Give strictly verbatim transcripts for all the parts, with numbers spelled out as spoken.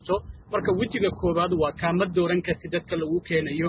marka wejiga koobaad waa kaama dooran karti dadka lagu keenayo.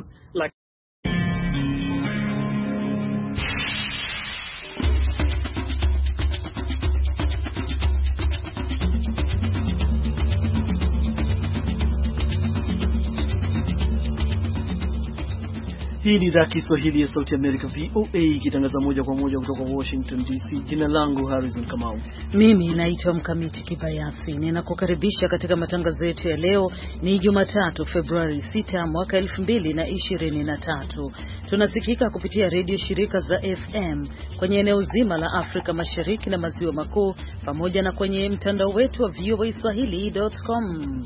Hii ni idhaa Kiswahili ya Sauti ya Amerika V O A ikitangaza moja kwa moja kutoka Washington D C. Jina langu Harrison Kamau. Mimi naitwa Mkamiti Kibayasi. Ninakukaribisha katika matangazo yetu ya leo. Ni Jumatatu Februari sita mwaka elfu mbili na ishirini na tatu. Tunasikika kupitia redio shirika za F M kwenye eneo zima la Afrika Mashariki na Maziwa Makuu pamoja na kwenye mtandao wetu wa V O A swahili dot com.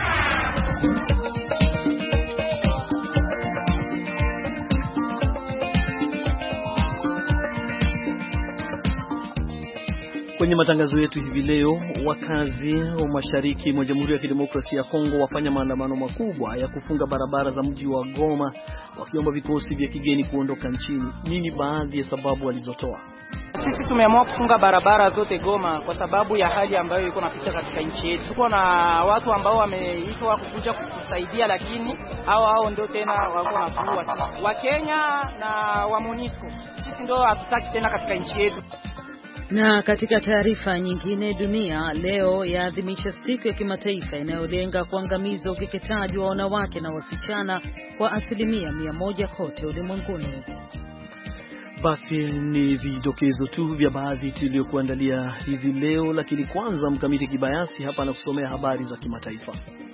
Kwenye matangazo yetu hivi leo, wakazi wa mashariki mwa Jamhuri ya Kidemokrasia ya Kongo wafanya maandamano makubwa ya kufunga barabara za mji wa Goma wakiomba vikosi vya kigeni kuondoka nchini. Nini baadhi ya sababu walizotoa? Sisi tumeamua kufunga barabara zote Goma kwa sababu ya hali ambayo iko napita katika nchi yetu. Tuko na watu ambao wameitwa kukuja kutusaidia, lakini hao hao ndio tena wako na kuua sisi. Wa Kenya na wa MONUSCO. Sisi ndio hatutaki tena katika nchi yetu. Na katika taarifa nyingine, dunia leo yaadhimisha siku ya kimataifa inayolenga kuangamiza ukeketaji wa wanawake na wasichana kwa asilimia mia moja kote ulimwenguni. Basi ni vidokezo tu vya baadhi tuliokuandalia hivi leo, lakini kwanza Mkamiti Kibayasi hapa na kusomea habari za kimataifa.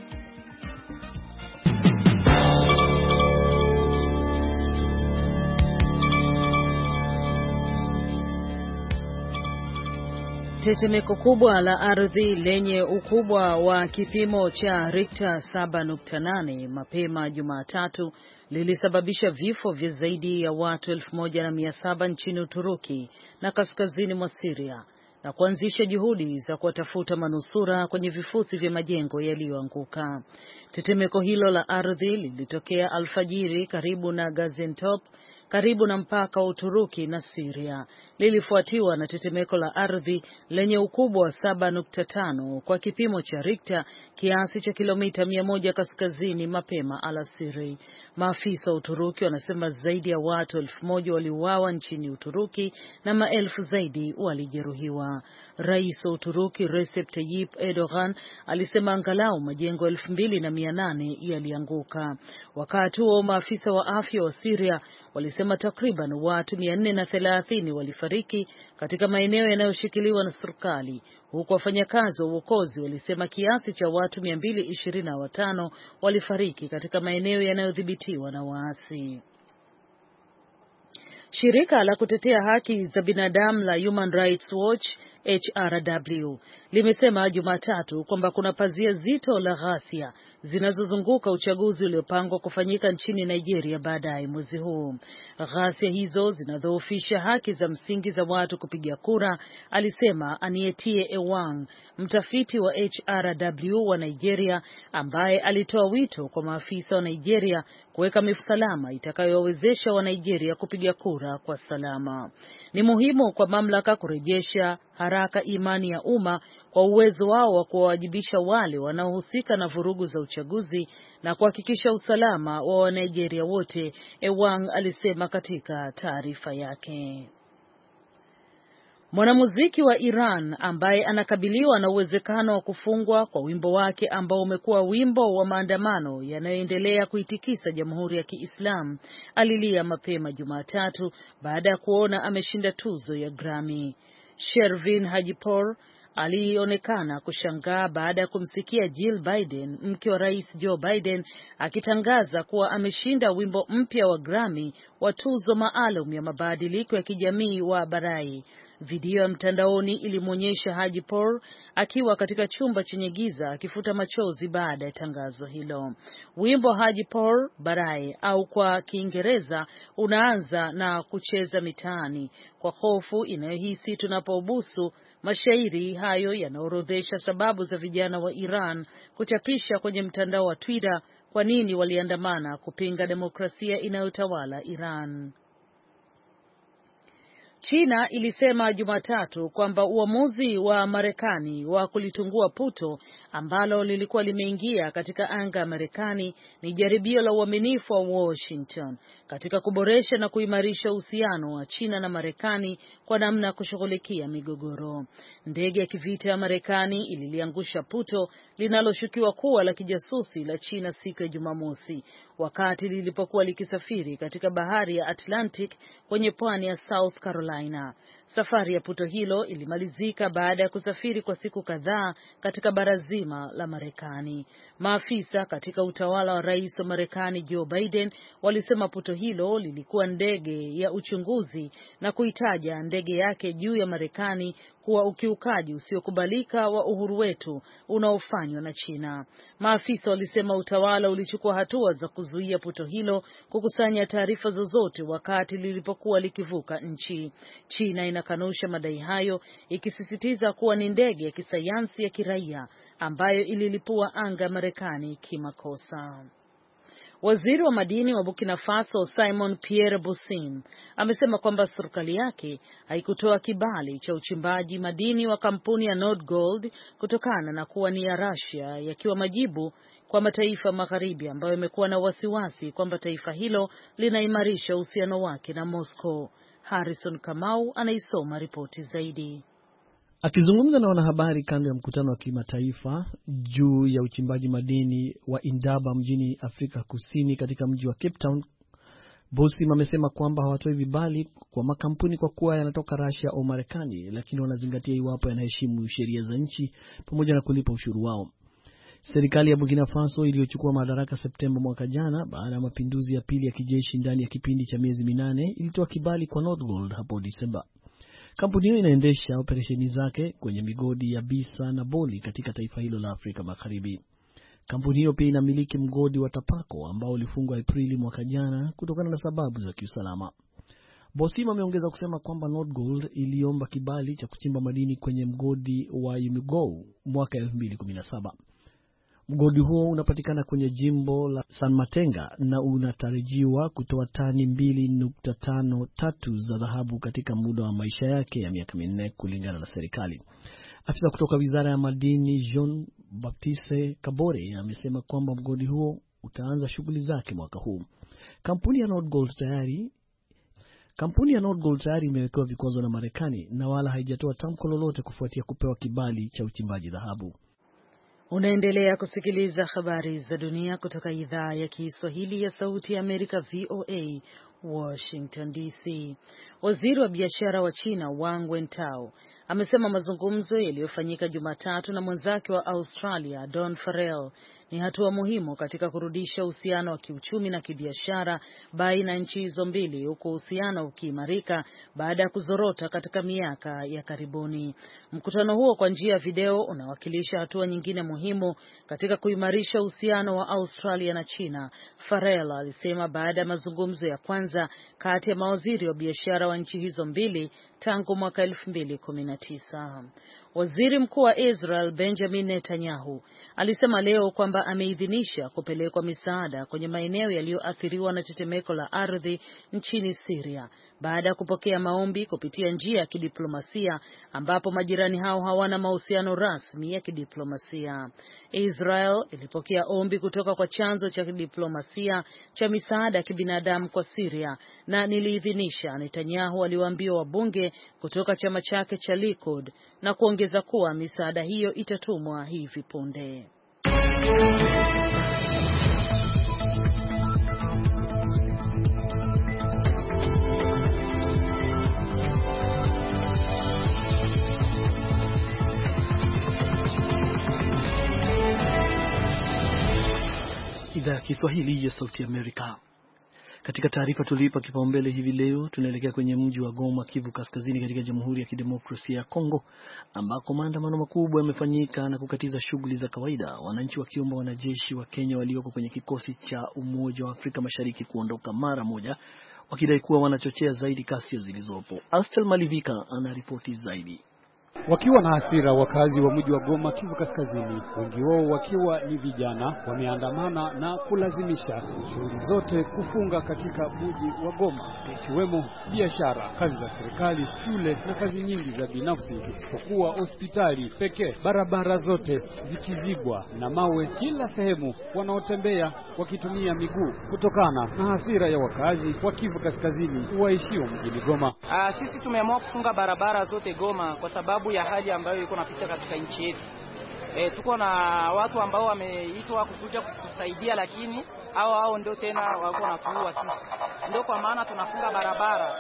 Tetemeko kubwa la ardhi lenye ukubwa wa kipimo cha Richter saba nukta nane mapema Jumatatu lilisababisha vifo vya zaidi ya watu elfu moja na mia saba nchini Uturuki na kaskazini mwa Syria na kuanzisha juhudi za kuwatafuta manusura kwenye vifusi vya majengo yaliyoanguka. Tetemeko hilo la ardhi lilitokea alfajiri karibu na Gaziantep, karibu na mpaka wa Uturuki na Syria. Lilifuatiwa na tetemeko la ardhi lenye ukubwa wa saba nukta tano kwa kipimo cha Richter, kiasi cha kilomita mia moja kaskazini mapema alasiri. Maafisa wa Uturuki wanasema zaidi ya watu elfu moja waliuawa nchini Uturuki na maelfu zaidi walijeruhiwa. Rais wa Uturuki Recep Tayyip Erdogan alisema angalau majengo elfu mbili na mia nane yalianguka. Wakati huo maafisa wa afya wa Syria walisema takriban watu mia nne na thelathini walifariki katika maeneo yanayoshikiliwa na serikali, huku wafanyakazi wa uokozi walisema kiasi cha watu mia mbili ishirini na watano walifariki katika maeneo yanayodhibitiwa na waasi. Shirika la kutetea haki za binadamu la Human Rights Watch H R W limesema Jumatatu kwamba kuna pazia zito la ghasia zinazozunguka uchaguzi uliopangwa kufanyika nchini Nigeria baadaye mwezi huu. Ghasia hizo zinadhoofisha haki za msingi za watu kupiga kura, alisema Anietie Ewang, mtafiti wa H R W wa Nigeria, ambaye alitoa wito kwa maafisa wa Nigeria kuweka mifumo salama itakayowawezesha wa Nigeria kupiga kura kwa salama. Ni muhimu kwa mamlaka kurejesha haraka imani ya umma kwa uwezo wao wa kuwajibisha wale wanaohusika na vurugu za uchaguzi na kuhakikisha usalama wa Wanigeria wote, Ewang alisema katika taarifa yake. Mwanamuziki wa Iran ambaye anakabiliwa na uwezekano wa kufungwa kwa wimbo wake ambao umekuwa wimbo wa maandamano yanayoendelea kuitikisa Jamhuri ya Kiislamu alilia mapema Jumatatu baada ya kuona ameshinda tuzo ya Grammy. Shervin Hajipour alionekana kushangaa baada ya kumsikia Jill Biden, mke wa Rais Joe Biden, akitangaza kuwa ameshinda wimbo mpya wa Grammy wa tuzo maalum ya mabadiliko ya kijamii wa Barai. Video ya mtandaoni ilimwonyesha Hajipour akiwa katika chumba chenye giza akifuta machozi baada ya tangazo hilo. Wimbo Hajipour Barai, au kwa Kiingereza unaanza na kucheza mitaani kwa hofu inayohisi tunapobusu. Mashairi hayo yanaorodhesha sababu za vijana wa Iran kuchapisha kwenye mtandao wa Twitter kwa nini waliandamana kupinga demokrasia inayotawala Iran. China ilisema Jumatatu kwamba uamuzi wa Marekani wa kulitungua puto ambalo lilikuwa limeingia katika anga ya Marekani ni jaribio la uaminifu wa Washington katika kuboresha na kuimarisha uhusiano wa China na Marekani kwa namna ya kushughulikia migogoro. Ndege ya kivita ya Marekani ililiangusha puto linaloshukiwa kuwa la kijasusi la China siku ya Jumamosi wakati lilipokuwa likisafiri katika bahari ya Atlantic kwenye pwani ya South Carolina. Safari ya puto hilo ilimalizika baada ya kusafiri kwa siku kadhaa katika bara zima la Marekani. Maafisa katika utawala wa Rais wa Marekani Joe Biden walisema puto hilo lilikuwa ndege ya uchunguzi na kuitaja ndege yake juu ya Marekani kuwa ukiukaji usiokubalika wa uhuru wetu unaofanywa na China. Maafisa walisema utawala ulichukua hatua za kuzuia puto hilo kukusanya taarifa zozote wakati lilipokuwa likivuka nchi. China inakanusha madai hayo ikisisitiza kuwa ni ndege ya kisayansi ya kiraia ambayo ililipua anga ya Marekani kimakosa. Waziri wa madini wa Burkina Faso Simon Pierre Boussin amesema kwamba serikali yake haikutoa kibali cha uchimbaji madini wa kampuni ya Nord Gold kutokana na kuwa ni ya Russia, yakiwa majibu kwa mataifa magharibi ambayo yamekuwa na wasiwasi kwamba taifa hilo linaimarisha uhusiano wake na Moscow. Harrison Kamau anaisoma ripoti zaidi. Akizungumza na wanahabari kando ya mkutano wa kimataifa juu ya uchimbaji madini wa Indaba mjini Afrika Kusini katika mji wa Cape Town, Boussin amesema kwamba hawatoi vibali kwa makampuni kwa kuwa yanatoka Russia au Marekani, lakini wanazingatia iwapo yanaheshimu sheria za nchi pamoja na kulipa ushuru wao. Serikali ya Burkina Faso iliyochukua madaraka Septemba mwaka jana baada ya mapinduzi ya pili ya kijeshi ndani ya kipindi cha miezi minane ilitoa kibali kwa Nord Gold hapo Disemba. Kampuni hiyo inaendesha operesheni zake kwenye migodi ya Bisa na Boli katika taifa hilo la Afrika Magharibi. Kampuni hiyo pia inamiliki mgodi wa Tapako ambao ulifungwa Aprili mwaka jana kutokana na sababu za kiusalama. Boussin ameongeza kusema kwamba Nord Gold iliomba kibali cha kuchimba madini kwenye mgodi wa Yumugou mwaka elfu mbili kumi na saba. Mgodi huo unapatikana kwenye jimbo la San Matenga na unatarajiwa kutoa tani mbili nukta tano tatu za dhahabu katika muda wa maisha yake ya miaka minne kulingana na serikali. Afisa kutoka Wizara ya Madini Jean Baptiste Kabore amesema kwamba mgodi huo utaanza shughuli zake mwaka huu. Kampuni ya Nord Gold tayari Kampuni ya Nord Gold tayari imewekewa vikwazo na Marekani na wala haijatoa tamko lolote kufuatia kupewa kibali cha uchimbaji dhahabu. Unaendelea kusikiliza habari za dunia kutoka idhaa ya Kiswahili ya Sauti ya Amerika V O A Washington D C. Waziri wa biashara wa China Wang Wentao amesema mazungumzo yaliyofanyika Jumatatu na mwenzake wa Australia Don Farrell ni hatua muhimu katika kurudisha uhusiano wa kiuchumi na kibiashara baina ya nchi hizo mbili, huku uhusiano ukiimarika baada ya kuzorota katika miaka ya karibuni. Mkutano huo kwa njia ya video unawakilisha hatua nyingine muhimu katika kuimarisha uhusiano wa Australia na China, Farrell alisema baada ya mazungumzo ya kwanza kati ya mawaziri wa biashara wa nchi hizo mbili tangu mwaka elfu mbili kumi na tisa. Waziri Mkuu wa Israel Benjamin Netanyahu alisema leo kwamba ameidhinisha kupelekwa misaada kwenye maeneo yaliyoathiriwa na tetemeko la ardhi nchini Syria baada ya kupokea maombi kupitia njia ya kidiplomasia ambapo majirani hao hawana mahusiano rasmi ya kidiplomasia. Israel ilipokea ombi kutoka kwa chanzo cha kidiplomasia cha misaada ya kibinadamu kwa Syria na niliidhinisha, Netanyahu aliwaambia wabunge kutoka chama chake cha Likud, na kuongeza kuwa misaada hiyo itatumwa hivi punde. Idhaa ya Kiswahili ya Sauti Amerika. Katika taarifa tulipa kipaumbele hivi leo, tunaelekea kwenye mji wa Goma, Kivu Kaskazini, katika Jamhuri ya Kidemokrasia ya Kongo, ambako maandamano makubwa yamefanyika na kukatiza shughuli za kawaida, wananchi wakiomba wanajeshi wa Kenya walioko kwenye kikosi cha Umoja wa Afrika Mashariki kuondoka mara moja, wakidai kuwa wanachochea zaidi kasi zilizopo. Astel Malivika anaripoti zaidi. Wakiwa na hasira, wakazi wa mji wa Goma, Kivu Kaskazini, wengi wao wakiwa ni vijana, wameandamana na kulazimisha shughuli zote kufunga katika mji wa Goma, ikiwemo biashara, kazi za serikali, shule na kazi nyingi za binafsi, isipokuwa hospitali pekee. Barabara zote zikizibwa na mawe kila sehemu, wanaotembea wakitumia miguu kutokana na hasira ya wakazi wa Kivu Kaskazini waishio mjini Goma. Ah, sisi tumeamua kufunga barabara zote Goma kwa sababu ya hali ambayo iko napita katika nchi yetu. E, tuko na watu ambao wameitwa kukuja kutusaidia, lakini hao hao ndio tena wako nafuua sisi. Ndio kwa maana tunafunga barabara.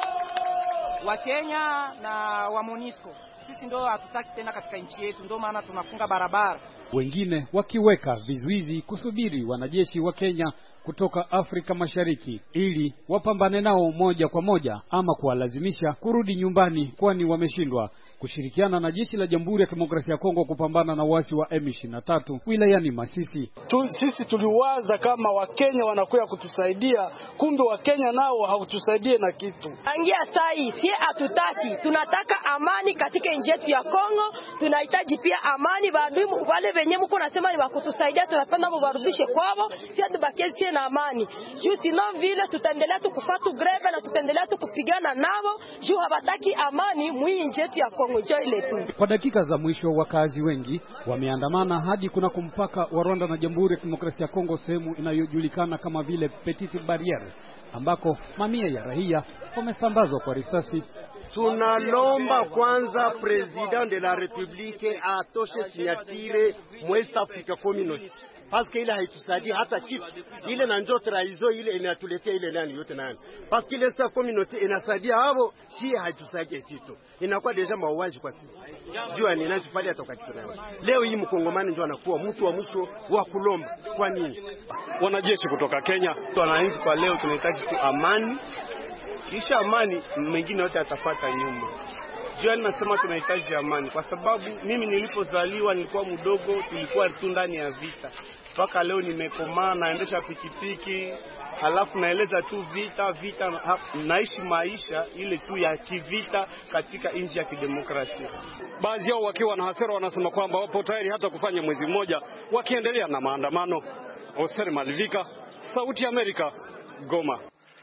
Wa Kenya na wa MONUSCO sisi ndio hatutaki tena katika nchi yetu, ndio maana tunafunga barabara. Wengine wakiweka vizuizi kusubiri wanajeshi wa Kenya kutoka Afrika Mashariki ili wapambane nao moja kwa moja ama kuwalazimisha kurudi nyumbani, kwani wameshindwa kushirikiana na jeshi la Jamhuri ya Kidemokrasia ya Kongo kupambana na wasi wa M ishirini na tatu wilayani Masisi. Tu, sisi tuliwaza kama Wakenya wanakuja kutusaidia, kumbe Wakenya nao hawatusaidie na kitu. Angia sai, si hatutaki, tunataka amani katika nchi yetu ya Kongo, tunahitaji pia amani. Baadhi wale wenye mko nasema ni wakutusaidia, tunapenda mwarudishe kwao, si tubakie na amani. Juu sino vile tutaendelea tukufatu greve na tutaendelea tukupigana nao, juu hawataki amani mwi nchi yetu ya Kongo. Kwa dakika za mwisho, wakazi wengi wameandamana hadi kuna kumpaka wa Rwanda na Jamhuri ya Kidemokrasia ya Kongo, sehemu inayojulikana kama vile Petite Barriere, ambako mamia ya raia wamesambazwa kwa risasi. Tunalomba kwanza President de la Republique atoshe signatire West Africa Community, paske ile haitusaidii hata kitu. Ile na njoo traizo ile inatuletea ile nani yote nani, paske ile South Community inasaidia hao, si haitusaidii kitu. Inakuwa deja mauaji kwa sisi. Jua ni nani tufali atoka kitu. Leo hii mkongomani ndio anakuwa mtu wa mwisho wa kulomba. Kwa nini? Wanajeshi kutoka Kenya, wananchi kwa leo tunahitaji tu amani. Kisha amani mengine yote yatafuata nyuma. Jua nasema tunahitaji amani kwa sababu mimi nilipozaliwa nilikuwa mdogo, tulikuwa tu ndani ya vita. Mpaka leo nimekomaa, naendesha pikipiki, halafu naeleza tu vita vita, naishi maisha ile tu ya kivita katika nchi ya kidemokrasia. Baadhi yao wakiwa na hasira wanasema kwamba wapo tayari hata kufanya mwezi mmoja wakiendelea na maandamano. Oster Malivika, Sauti ya Amerika, Goma.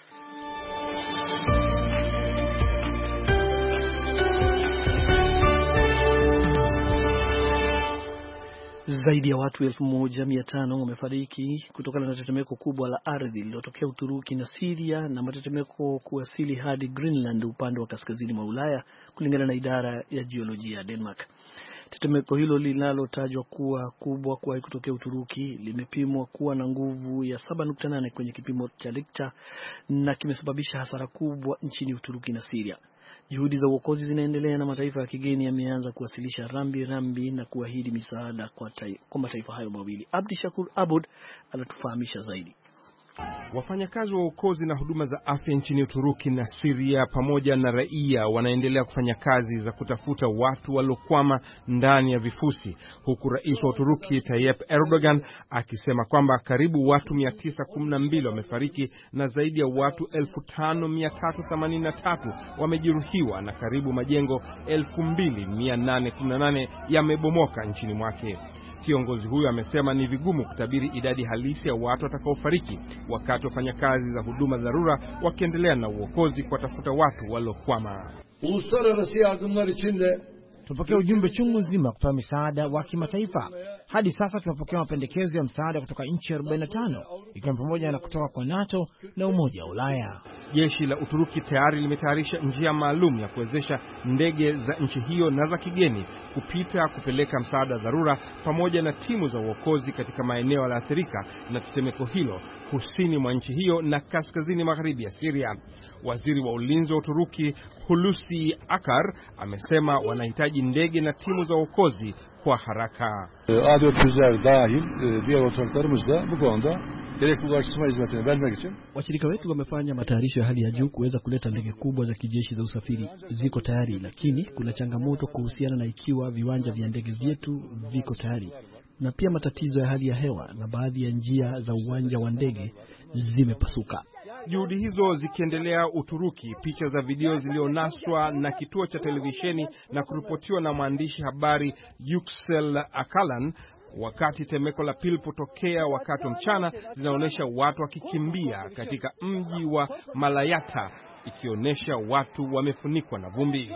Zaidi ya watu elfu moja mia tano wamefariki kutokana na tetemeko kubwa la ardhi lililotokea Uturuki na Syria, na matetemeko kuwasili hadi Greenland upande wa kaskazini mwa Ulaya, kulingana na idara ya jiolojia ya Denmark. Tetemeko hilo linalotajwa kuwa kubwa kuwahi kutokea Uturuki limepimwa kuwa na nguvu ya saba nukta nane kwenye kipimo cha Richter na kimesababisha hasara kubwa nchini Uturuki na Syria. Juhudi za uokozi zinaendelea na mataifa ya kigeni yameanza kuwasilisha rambi rambi na kuahidi misaada kwa, kwa mataifa hayo mawili. Abdi Shakur Abud anatufahamisha zaidi. Wafanyakazi wa uokozi na huduma za afya nchini Uturuki na Syria pamoja na raia wanaendelea kufanya kazi za kutafuta watu waliokwama ndani ya vifusi, huku rais wa Uturuki Tayyip Erdogan akisema kwamba karibu watu mia tisa kumi na mbili wamefariki na zaidi ya watu elfu tano mia tatu themanini na tatu wamejeruhiwa na karibu majengo elfu mbili mia nane kumi na nane yamebomoka nchini mwake. Kiongozi huyo amesema ni vigumu kutabiri idadi halisi ya watu watakaofariki wakati wafanyakazi za huduma dharura wakiendelea na uokozi kuwatafuta watu waliokwama. Uluslararası yardımlar için de Tumepokea ujumbe chungu nzima kutoa misaada wa kimataifa. Hadi sasa tumepokea mapendekezo ya msaada kutoka nchi arobaini na tano, ikiwa pamoja na kutoka kwa NATO na Umoja wa Ulaya. Jeshi la Uturuki tayari limetayarisha njia maalum ya kuwezesha ndege za nchi hiyo na za kigeni kupita kupeleka msaada dharura pamoja na timu za uokozi katika maeneo yaliyoathirika na tetemeko hilo kusini mwa nchi hiyo na kaskazini magharibi ya Syria. Waziri wa ulinzi wa Uturuki Hulusi Akar amesema wanahitaji ndege na timu za uokozi kwa haraka. A dört yüzler dahil diğer ortaklarımız da bu konuda gerekli ulaştırma hizmetini vermek için. Washirika wetu wamefanya matayarisho ya hali ya juu kuweza kuleta ndege kubwa za kijeshi za usafiri. Ziko tayari, lakini kuna changamoto kuhusiana na ikiwa viwanja vya ndege vyetu viko tayari, na pia matatizo ya hali ya hewa na baadhi ya njia za uwanja wa ndege zimepasuka. Juhudi hizo zikiendelea Uturuki, picha za video zilionaswa na kituo cha televisheni na kuripotiwa na mwandishi habari Yüksel Akalan wakati temeko la pili potokea wakati wa mchana zinaonyesha watu wakikimbia katika mji wa Malayata, ikionyesha watu wamefunikwa na vumbi.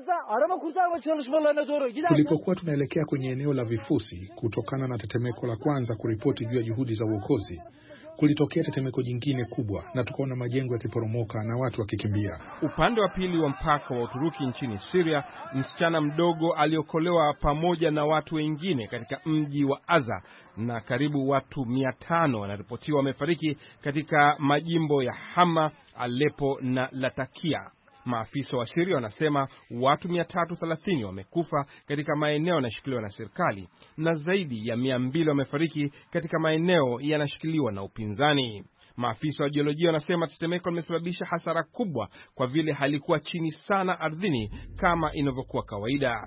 Tulipokuwa tunaelekea kwenye eneo la vifusi kutokana na tetemeko la kwanza kuripoti juu ya juhudi za uokozi, kulitokea tetemeko jingine kubwa na tukaona majengo yakiporomoka na watu wakikimbia. Upande wa pili wa mpaka wa Uturuki nchini Syria, msichana mdogo aliokolewa pamoja na watu wengine katika mji wa Aza, na karibu watu mia tano wanaripotiwa wamefariki katika majimbo ya Hama, Aleppo na Latakia. Maafisa wa Syria wanasema watu mia tatu thelathini wamekufa katika maeneo yanashikiliwa na serikali na zaidi ya mia mbili wamefariki katika maeneo yanashikiliwa na upinzani. Maafisa wa jiolojia wanasema tetemeko limesababisha hasara kubwa kwa vile halikuwa chini sana ardhini kama inavyokuwa kawaida.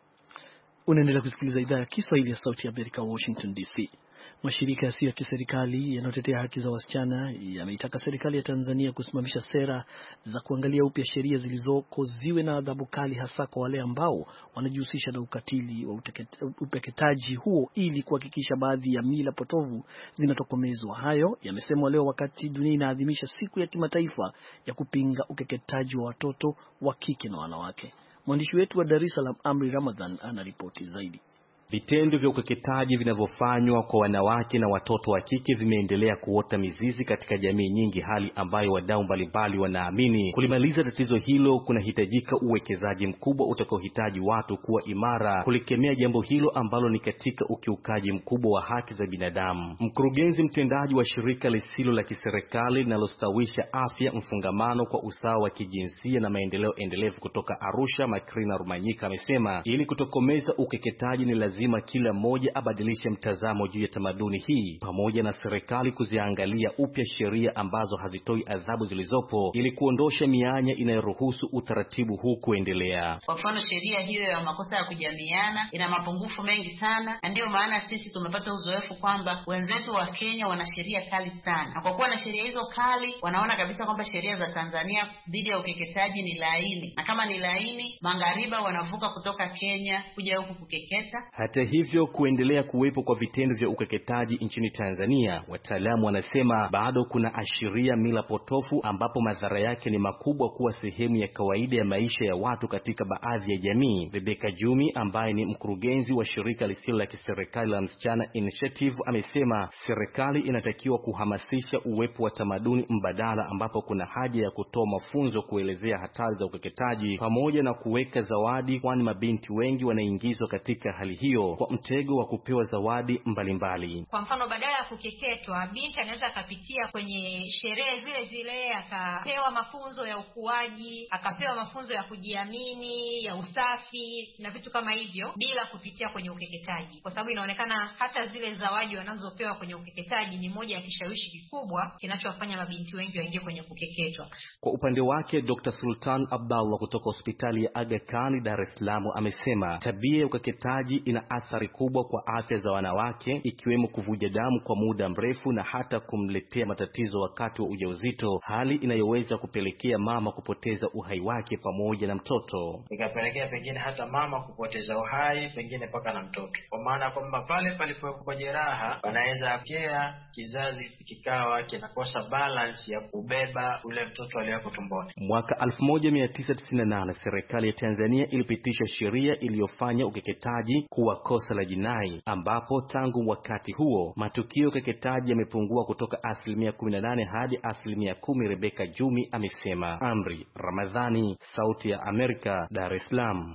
Unaendelea kusikiliza idhaa ya Kiswahili ya Sauti ya Amerika, Washington D C. Mashirika yasiyo ya kiserikali yanayotetea haki za wasichana yameitaka serikali ya Tanzania kusimamisha sera za kuangalia upya sheria zilizoko ziwe na adhabu kali, hasa kwa wale ambao wanajihusisha na ukatili wa upeketaji huo, ili kuhakikisha baadhi ya mila potovu zinatokomezwa. Hayo yamesemwa leo wakati dunia inaadhimisha siku ya kimataifa ya kupinga ukeketaji wa watoto wa kike na wanawake. Mwandishi wetu wa Dar es Salaam, Amri Ramadhan, anaripoti zaidi. Vitendo vya ukeketaji vinavyofanywa kwa wanawake na watoto wa kike vimeendelea kuota mizizi katika jamii nyingi, hali ambayo wadau mbalimbali wanaamini kulimaliza tatizo hilo kunahitajika uwekezaji mkubwa utakaohitaji watu kuwa imara kulikemea jambo hilo ambalo ni katika ukiukaji mkubwa wa haki za binadamu. Mkurugenzi mtendaji wa shirika lisilo la kiserikali linalostawisha afya, mfungamano kwa usawa wa kijinsia na maendeleo endelevu kutoka Arusha, Makrina Rumanyika, amesema ili kutokomeza ukeketaji ni lazima Lazima kila mmoja abadilishe mtazamo juu ya tamaduni hii, pamoja na serikali kuziangalia upya sheria ambazo hazitoi adhabu zilizopo ili kuondosha mianya inayoruhusu utaratibu huu kuendelea. Kwa mfano, sheria hiyo ya makosa ya kujamiana ina mapungufu mengi sana, na ndio maana sisi tumepata uzoefu kwamba wenzetu wa Kenya wana sheria kali sana. Na kwa kuwa na sheria hizo kali, wanaona kabisa kwamba sheria za Tanzania dhidi ya ukeketaji ni laini. Na kama ni laini, mangariba wanavuka kutoka Kenya kuja huku kukeketa. Hata hivyo, kuendelea kuwepo kwa vitendo vya ukeketaji nchini Tanzania, wataalamu wanasema bado kuna ashiria mila potofu ambapo madhara yake ni makubwa kuwa sehemu ya kawaida ya maisha ya watu katika baadhi ya jamii. Rebecca Jumi, ambaye ni mkurugenzi wa shirika lisilo la kiserikali la Msichana Initiative, amesema serikali inatakiwa kuhamasisha uwepo wa tamaduni mbadala ambapo kuna haja ya kutoa mafunzo kuelezea hatari za ukeketaji pamoja na kuweka zawadi, kwani mabinti wengi wanaingizwa katika hali hiyo kwa mtego wa kupewa zawadi mbalimbali. Kwa mfano, badala ya kukeketwa, binti anaweza akapitia kwenye sherehe zile zile, akapewa mafunzo ya ukuaji, akapewa mafunzo ya kujiamini, ya usafi na vitu kama hivyo, bila kupitia kwenye ukeketaji, kwa sababu inaonekana hata zile zawadi wanazopewa kwenye ukeketaji ni moja ya kishawishi kikubwa kinachowafanya mabinti wengi waingie kwenye kukeketwa. Kwa upande wake, Doctor Sultan Abdallah kutoka hospitali ya Aga Khan Dar es Salaam amesema tabia ya ukeketaji ina athari kubwa kwa afya za wanawake, ikiwemo kuvuja damu kwa muda mrefu na hata kumletea matatizo wakati wa ujauzito, hali inayoweza kupelekea mama kupoteza uhai wake pamoja na mtoto. Ikapelekea pengine hata mama kupoteza uhai, pengine paka na mtoto. Kwa maana kwamba pale palipokuwa jeraha wanaweza kia kizazi kikawa kinakosa balance ya kubeba ule mtoto aliyeko tumboni. Mwaka elfu moja mia tisa tisini na nane serikali ya Tanzania ilipitisha sheria iliyofanya ukeketaji kuwa kosa la jinai, ambapo tangu wakati huo matukio ya ukeketaji yamepungua kutoka asilimia kumi na nane hadi asilimia kumi. Rebecca Jumi amesema. Amri Ramadhani, Sauti ya Amerika, Dar es Salaam.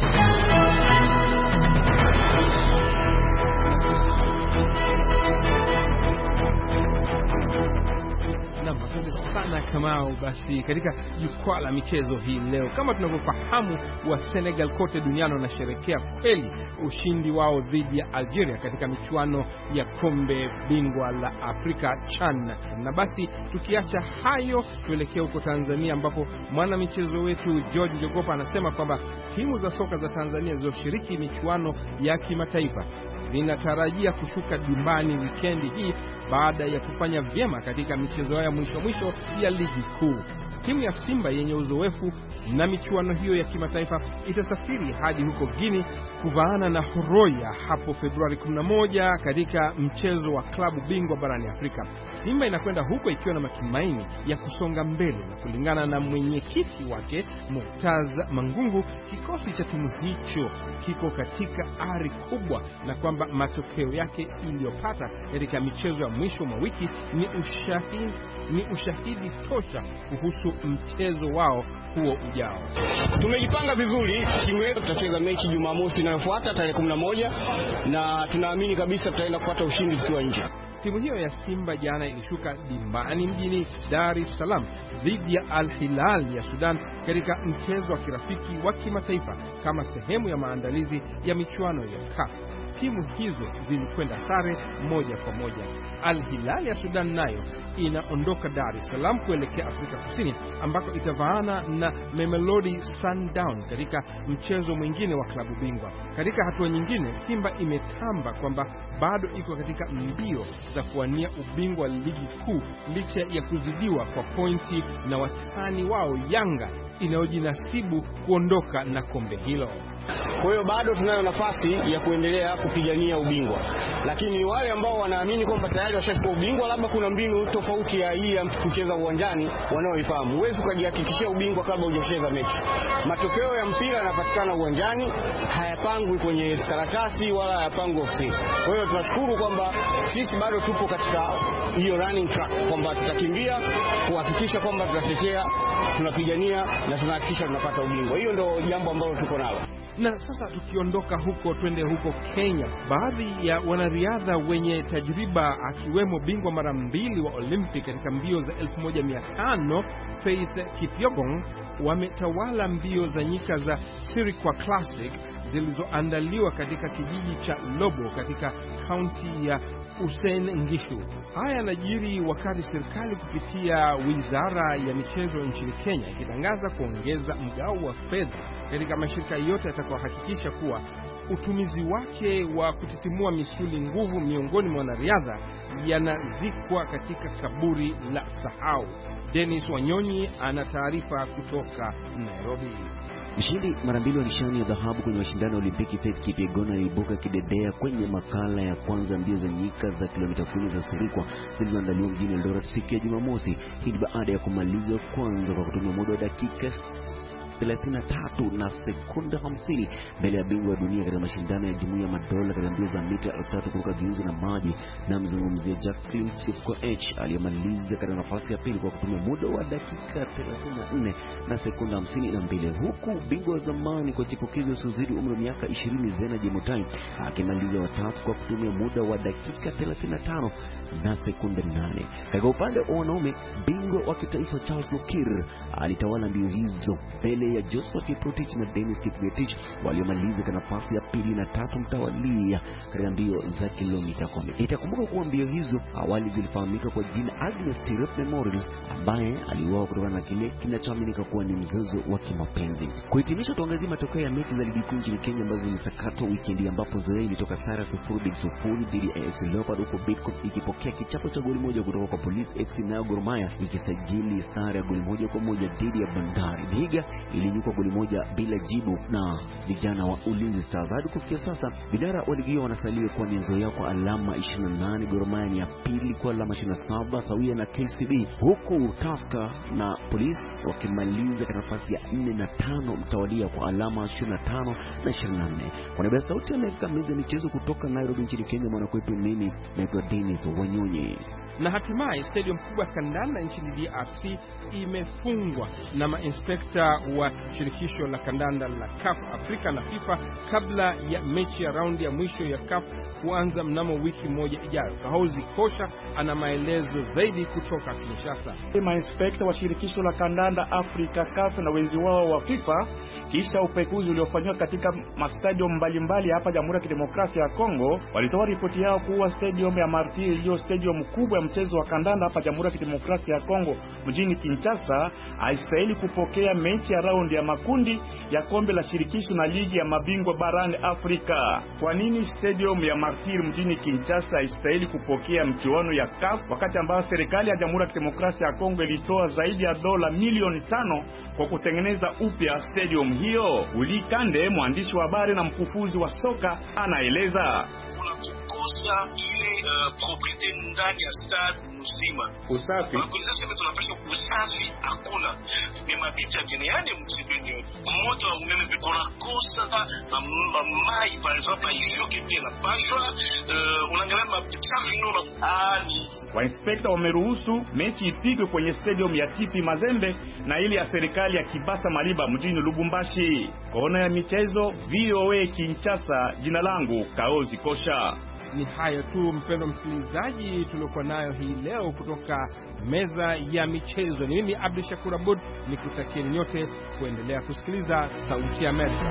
Asante sana Kamau. Basi katika jukwaa la michezo hii leo, kama tunavyofahamu, wa Senegal kote duniani wanasherehekea kweli ushindi wao dhidi ya Algeria katika michuano ya kombe bingwa la Afrika CHAN. Na basi tukiacha hayo, tuelekee huko Tanzania ambapo mwana michezo wetu George Njogopa anasema kwamba timu za soka za Tanzania zilizoshiriki michuano ya kimataifa zinatarajia kushuka dimbani wikendi hii baada ya kufanya vyema katika michezo ya mwisho mwisho ya ligi kuu. Timu ya Simba yenye uzoefu na michuano hiyo ya kimataifa itasafiri hadi huko Guinea kuvaana na Horoya hapo Februari kumi na moja katika mchezo wa klabu bingwa barani Afrika. Simba inakwenda huko ikiwa na matumaini ya kusonga mbele, na kulingana na mwenyekiti wake Murtaza Mangungu, kikosi cha timu hicho kiko katika ari kubwa, na kwamba matokeo yake iliyopata katika michezo ya mwisho mwa wiki ni ushahidi ni ushahidi tosha kuhusu mchezo wao huo ujao. Tumejipanga vizuri, timu yetu tutacheza mechi Jumamosi inayofuata tarehe kumi na moja na tunaamini kabisa tutaenda kupata ushindi tukiwa nje. Timu hiyo ya Simba jana ilishuka dimbani mjini Dar es Salaam dhidi ya Al Hilal ya Sudan katika mchezo wa kirafiki wa kimataifa kama sehemu ya maandalizi ya michuano ya CAF. Timu hizo zilikwenda sare moja kwa moja. Al Hilal ya Sudan nayo inaondoka Dar es Salaam kuelekea Afrika Kusini ambako itavaana na Mamelodi Sundowns katika mchezo mwingine wa klabu bingwa. Katika hatua nyingine, Simba imetamba kwamba bado iko katika mbio za kuwania ubingwa wa ligi kuu licha ya kuzidiwa kwa pointi na watani wao Yanga inayojinasibu kuondoka na kombe hilo. Kwa hiyo bado tunayo nafasi ya kuendelea kupigania ubingwa, lakini wale ambao wanaamini kwamba tayari washachukua ubingwa, labda kuna mbinu tofauti ya hii ya kucheza uwanjani wanaoifahamu. Huwezi kujihakikishia ubingwa kabla hujacheza mechi. Matokeo ya mpira yanapatikana uwanjani, hayapangwi kwenye karatasi wala hayapangwi ofisini. Kwa hiyo tunashukuru kwamba sisi bado tupo katika hiyo running track, kwamba tutakimbia kuhakikisha kwamba tunatetea, tunapigania na tunahakikisha tunapata ubingwa. Hiyo ndio jambo ambalo tuko nalo. Na sasa tukiondoka huko twende huko Kenya. Baadhi ya wanariadha wenye tajriba akiwemo bingwa mara mbili wa Olympic katika mbio za elfu moja mia tano Faith Kipyegon wametawala mbio za nyika za Sirikwa Classic zilizoandaliwa katika kijiji cha Lobo katika kaunti ya Uasin Gishu. Haya yanajiri wakati serikali kupitia Wizara ya Michezo nchini Kenya ikitangaza kuongeza mgao wa fedha katika mashirika yote yatakayohakikisha kuwa utumizi wake wa kutitimua misuli nguvu miongoni mwa wanariadha yanazikwa katika kaburi la sahau. Dennis Wanyonyi ana taarifa kutoka Nairobi. Mshindi mara mbili wa nishani ya dhahabu kwenye mashindano ya Olimpiki Faith Kipyegon aliibuka kidedea kwenye makala ya kwanza mbio za nyika za kilomita kumi za Sirikwa zilizoandaliwa mjini Eldoret siku ya Jumamosi. Hii baada ya kumaliza kwanza kwa kutumia muda wa dakika thelathini na tatu na sekunde hamsini mbele ya bingwa wa dunia katika mashindano ya Jumuiya ya Madola katika mbio za mita elfu tatu kuruka viunzi na maji, na mzungumzia Jacqueline Chepkoech aliyemaliza katika nafasi ya pili kwa kutumia muda wa dakika thelathini na nne na sekunde hamsini na mbili, huku bingwa wa zamani kwa chipukizi usizidi umri wa miaka ishirini Zena Jemutai akimaliza watatu kwa kutumia muda wa dakika thelathini na tano na sekunde nane. Katika upande wa wanaume, bingwa wa kitaifa Charles Lukir alitawala mbio hizo mbele ya Joshua Kiprotich na Dennis Kiprotich waliomaliza kwa nafasi ya pili na tatu mtawalia katika mbio za kilomita kumi. Itakumbuka kuwa mbio hizo awali zilifahamika kwa jina Agnes Tirop Memorials, ambaye aliuawa kutokana na kile kinachoaminika kuwa ni mzozo wa kimapenzi. Kuhitimisha, tuangazie matokeo ya mechi za ligi kuu nchini Kenya ambazo zilisakatwa weekend, ambapo Nzoia ilitoka sare sufuri bin sufuri dhidi ya A F C Leopards, huko Bidco ikipokea kichapo cha goli moja kutoka kwa Police F C, nayo Gor Mahia ikisajili sare ya goli moja kwa moja dhidi ya Bandari. Vihiga ilinyukwa goli moja bila jibu na vijana wa Ulinzi Stars. Hadi kufikia sasa vinara wa ligi hiyo wanasalia kwa Nzoia kwa alama ishirini na nane, Gor Mahia ni ya pili kwa alama ishirini na saba sawia na K C B, huku Tusker na Police wakimaliza katika nafasi ya nne na tano mtawalia kwa alama ishirini na tano na ishirini na nne. Kwa niaba ya Sauti ya Amerika, meza ya michezo kutoka Nairobi nchini Kenya, mwanakwetu mimi naitwa Dennis Wanyonyi. Na hatimaye stadium kubwa ya kandanda nchini D R C imefungwa na mainspekta wa shirikisho la kandanda la C A F Afrika na FIFA kabla ya mechi ya raundi ya mwisho ya C A F kuanza mnamo wiki moja ijayo. Kahozi Kosha ana maelezo zaidi kutoka Kinshasa. Mainspekta wa shirikisho la kandanda Afrika C A F na wenzi wao wa FIFA, kisha upekuzi uliofanywa katika mastadium mbalimbali hapa Jamhuri ya Kidemokrasia ya Kongo, walitoa ripoti yao kuwa stadium ya Martyrs iliyo stadium kubwa ya mchezo wa kandanda hapa Jamhuri ya Kidemokrasia ya Kongo mjini Kinshasa haistahili kupokea mechi ya raundi ya makundi ya kombe la shirikisho na ligi ya mabingwa barani Afrika. Kwa nini stadium ya Martyr mjini Kinshasa haistahili kupokea mchuano ya C A F wakati ambao serikali ya Jamhuri ya Kidemokrasia ya Kongo ilitoa zaidi ya dola milioni tano kwa kutengeneza upya stadium hiyo? Willy Kande, mwandishi wa habari na mkufuzi wa soka, anaeleza. Kuna kukosa ile uh, propriete ndani ya stade mzima. Usafi. Kwa sasa tunafanya usafi hakuna. Ni mabicha geniani msibeni yote. Moto wa umeme bikora kosa na mai par exemple ishoke pia na pashwa uh, unaangalia mabichafi ndio ani. Wainspekta wameruhusu mechi ipigwe kwenye stadium ya T P Mazembe na ile ya serikali ya Kibasa Maliba mjini Lubumbashi. Kona ya michezo V O A Kinshasa, jina langu Kaozi Kosha. Ni hayo tu mpendwa msikilizaji tuliokuwa nayo hii leo kutoka meza ya michezo. Ni mimi Abdul Shakur Abud, nikutakieni nyote kuendelea kusikiliza Sauti ya Amerika.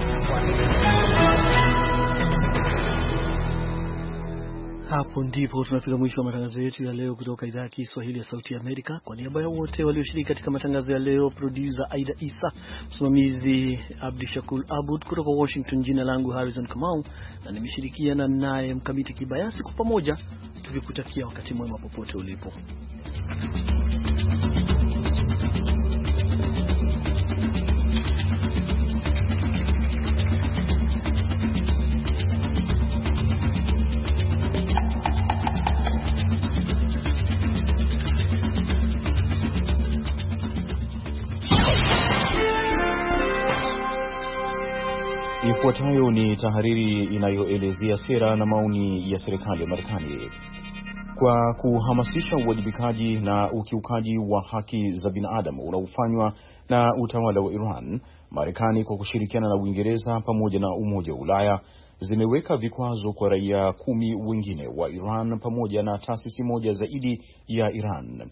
Hapo ndipo tunafika mwisho wa matangazo yetu ya leo kutoka idhaa ya Kiswahili ya Sauti ya Amerika. Kwa niaba ya wote walioshiriki katika matangazo ya leo, producer Aida Isa, msimamizi Abdi Shakur Abud kutoka Washington, jina langu Harrison Kamau na nimeshirikiana naye Mkamiti Kibayasi, kwa pamoja tukikutakia wakati mwema popote ulipo. Ifuatayo ni tahariri inayoelezea sera na maoni ya serikali ya Marekani. Kwa kuhamasisha uwajibikaji na ukiukaji wa haki za binadamu unaofanywa na utawala wa Iran, Marekani kwa kushirikiana na Uingereza pamoja na Umoja wa Ulaya zimeweka vikwazo kwa raia kumi wengine wa Iran pamoja na taasisi moja zaidi ya Iran.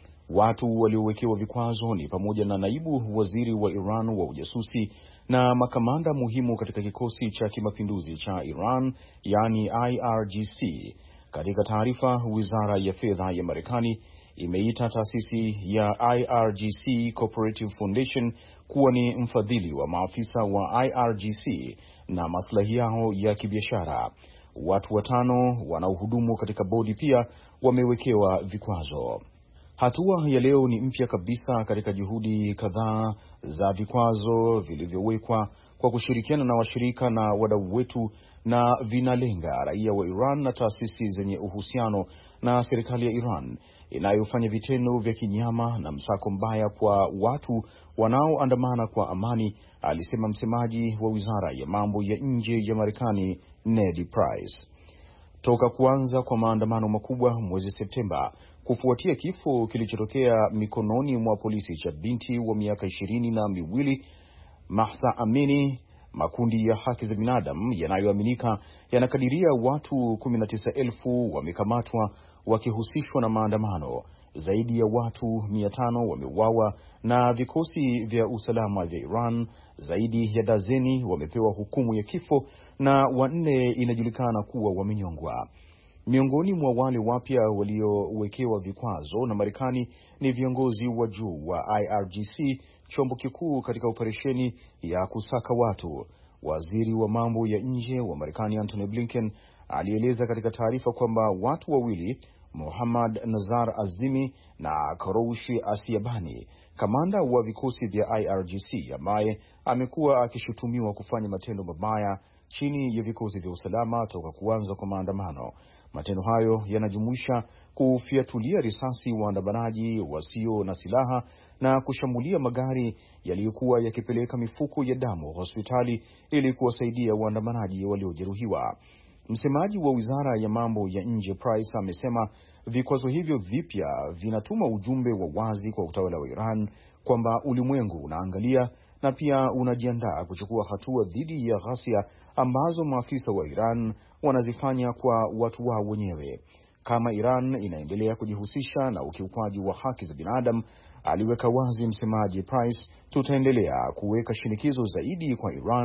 Watu waliowekewa vikwazo ni pamoja na naibu waziri wa Iran wa ujasusi na makamanda muhimu katika kikosi cha kimapinduzi cha Iran, yani I R G C. Katika taarifa, Wizara ya Fedha ya Marekani imeita taasisi ya I R G C Cooperative Foundation kuwa ni mfadhili wa maafisa wa I R G C na maslahi yao ya kibiashara. Watu watano wanaohudumu katika bodi pia wamewekewa vikwazo. Hatua ya leo ni mpya kabisa katika juhudi kadhaa za vikwazo vilivyowekwa kwa kushirikiana na washirika na wadau wetu, na vinalenga raia wa Iran na taasisi zenye uhusiano na serikali ya Iran inayofanya vitendo vya kinyama na msako mbaya kwa watu wanaoandamana kwa amani, alisema msemaji wa Wizara ya Mambo ya Nje ya Marekani Ned Price. Toka kuanza kwa maandamano makubwa mwezi Septemba kufuatia kifo kilichotokea mikononi mwa polisi cha binti wa miaka ishirini na miwili Mahsa Amini, makundi ya haki za binadamu yanayoaminika yanakadiria watu kumi na tisa elfu wamekamatwa wakihusishwa na maandamano. Zaidi ya watu mia tano wameuawa na vikosi vya usalama vya Iran, zaidi ya dazeni wamepewa hukumu ya kifo na wanne inajulikana kuwa wamenyongwa. Miongoni mwa wale wapya waliowekewa vikwazo na Marekani ni viongozi wa juu wa I R G C, chombo kikuu katika operesheni ya kusaka watu. Waziri wa mambo ya nje wa Marekani Antony Blinken alieleza katika taarifa kwamba watu wawili, Mohammad Nazar Azimi na Karoushi Asiabani, kamanda wa vikosi vya I R G C ambaye amekuwa akishutumiwa kufanya matendo mabaya chini ya vikosi vya usalama toka kuanza kwa maandamano. Matendo hayo yanajumuisha kufiatulia risasi waandamanaji wasio na silaha na kushambulia magari yaliyokuwa yakipeleka mifuko ya damu hospitali ili kuwasaidia waandamanaji waliojeruhiwa. Msemaji wa Wizara ya Mambo ya Nje Price amesema vikwazo hivyo vipya vinatuma ujumbe wa wazi kwa utawala wa Iran kwamba ulimwengu unaangalia na pia unajiandaa kuchukua hatua dhidi ya ghasia ambazo maafisa wa Iran wanazifanya kwa watu wao wenyewe. Kama Iran inaendelea kujihusisha na ukiukwaji wa haki za binadamu, aliweka wazi msemaji Price, tutaendelea kuweka shinikizo zaidi kwa Iran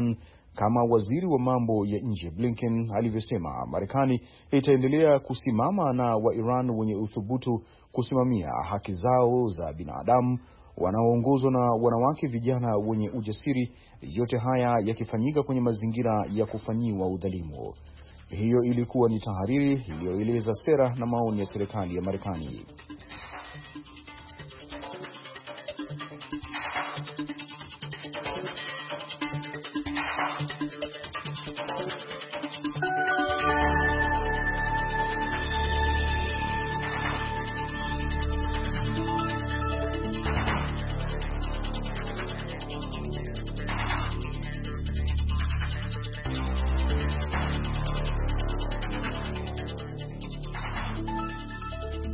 Kama waziri wa mambo ya nje Blinken alivyosema, Marekani itaendelea kusimama na wa Iran wenye uthubutu kusimamia haki zao za binadamu, wanaoongozwa na wanawake vijana wenye ujasiri, yote haya yakifanyika kwenye mazingira ya kufanyiwa udhalimu. Hiyo ilikuwa ni tahariri iliyoeleza sera na maoni ya serikali ya Marekani.